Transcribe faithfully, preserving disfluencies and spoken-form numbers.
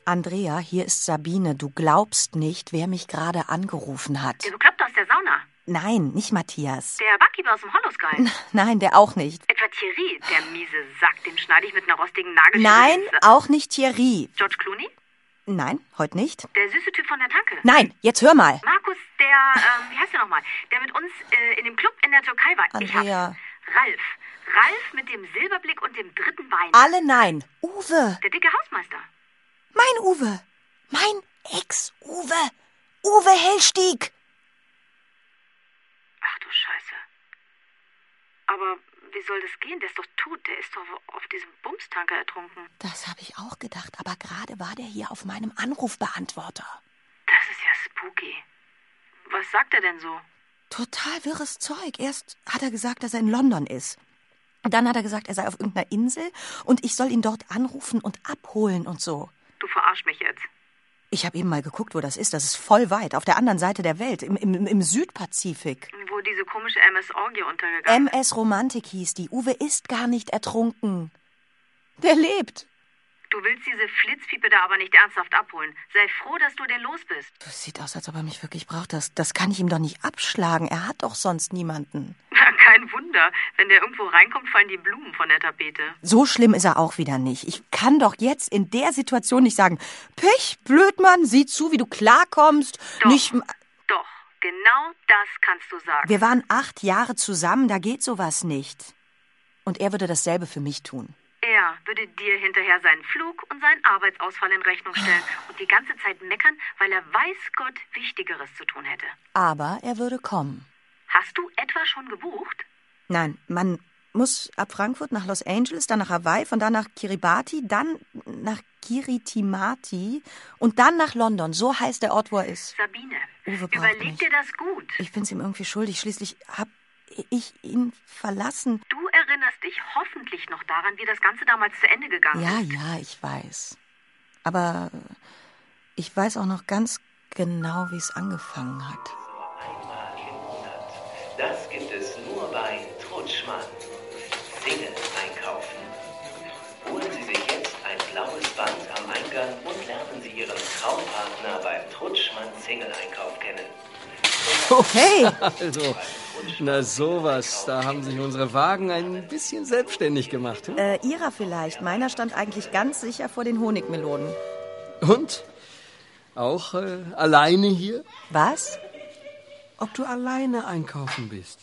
Andrea, hier ist Sabine. Du glaubst nicht, wer mich gerade angerufen hat. Der Bekloppte aus der Sauna. Nein, nicht Matthias. Der Barkeeper aus dem Hollowsky. Nein, der auch nicht. Etwa Thierry, der miese Sack, den schneide ich mit einer rostigen Nagelschere. Nein, auch nicht Thierry. George Clooney? Nein, heute nicht. Der süße Typ von der Tanke. Nein, jetzt hör mal. Markus, der, ähm, wie heißt der nochmal? Der mit uns äh, in dem Club in der Türkei war. Andrea. Ich hab's. Ralf. Ralf mit dem Silberblick und dem dritten Bein. Alle nein. Uwe. Der dicke Hausmeister. Mein Uwe. Mein Ex-Uwe. Uwe Hellstieg. Ach du Scheiße. Aber wie soll das gehen? Der ist doch tot. Der ist doch auf diesem Bumstanker ertrunken. Das habe ich auch gedacht. Aber gerade war der hier auf meinem Anrufbeantworter. Das ist ja spooky. Was sagt er denn so? Total wirres Zeug. Erst hat er gesagt, dass er in London ist. Dann hat er gesagt, er sei auf irgendeiner Insel und ich soll ihn dort anrufen und abholen und so. Du verarsch mich jetzt. Ich habe eben mal geguckt, wo das ist. Das ist voll weit, auf der anderen Seite der Welt, im, im, im Südpazifik. Wo diese komische M S-Orgie untergegangen ist. M S Romantik hieß die. Uwe ist gar nicht ertrunken. Der lebt. Du willst diese Flitzpiepe da aber nicht ernsthaft abholen. Sei froh, dass du den los bist. Das sieht aus, als ob er mich wirklich braucht. Das, das kann ich ihm doch nicht abschlagen. Er hat doch sonst niemanden. Kein Wunder. Wenn der irgendwo reinkommt, fallen die Blumen von der Tapete. So schlimm ist er auch wieder nicht. Ich kann doch jetzt in der Situation nicht sagen, Pech, Blödmann, sieh zu, wie du klarkommst. Doch, nicht... doch, genau das kannst du sagen. Wir waren acht Jahre zusammen, da geht sowas nicht. Und er würde dasselbe für mich tun. Er würde dir hinterher seinen Flug und seinen Arbeitsausfall in Rechnung stellen und die ganze Zeit meckern, weil er weiß Gott Wichtigeres zu tun hätte. Aber er würde kommen. Hast du etwa schon gebucht? Nein, man muss ab Frankfurt nach Los Angeles, dann nach Hawaii, von da nach Kiribati, dann nach Kiritimati und dann nach London. So heißt der Ort, wo er ist. Sabine, Uwe braucht überleg mich. dir das gut. Ich bin's ihm irgendwie schuldig. Schließlich hab ich ihn verlassen. Du erinnerst dich hoffentlich noch daran, wie das Ganze damals zu Ende gegangen Ja, ist. ja, ich weiß. Aber ich weiß auch noch ganz genau, wie es angefangen hat. Einmal im Monat. Das gibt es nur bei Trutschmann. Single einkaufen. Holen Sie sich jetzt ein blaues Band am Eingang und lernen Sie Ihren Traumpartner beim Trutschmann Single-Einkauf kennen. Okay. Also, na sowas, da haben sich unsere Wagen ein bisschen selbstständig gemacht. Hm? Äh, ihrer vielleicht. Meiner stand eigentlich ganz sicher vor den Honigmelonen. Und? Auch äh, alleine hier? Was? Ob du alleine einkaufen bist?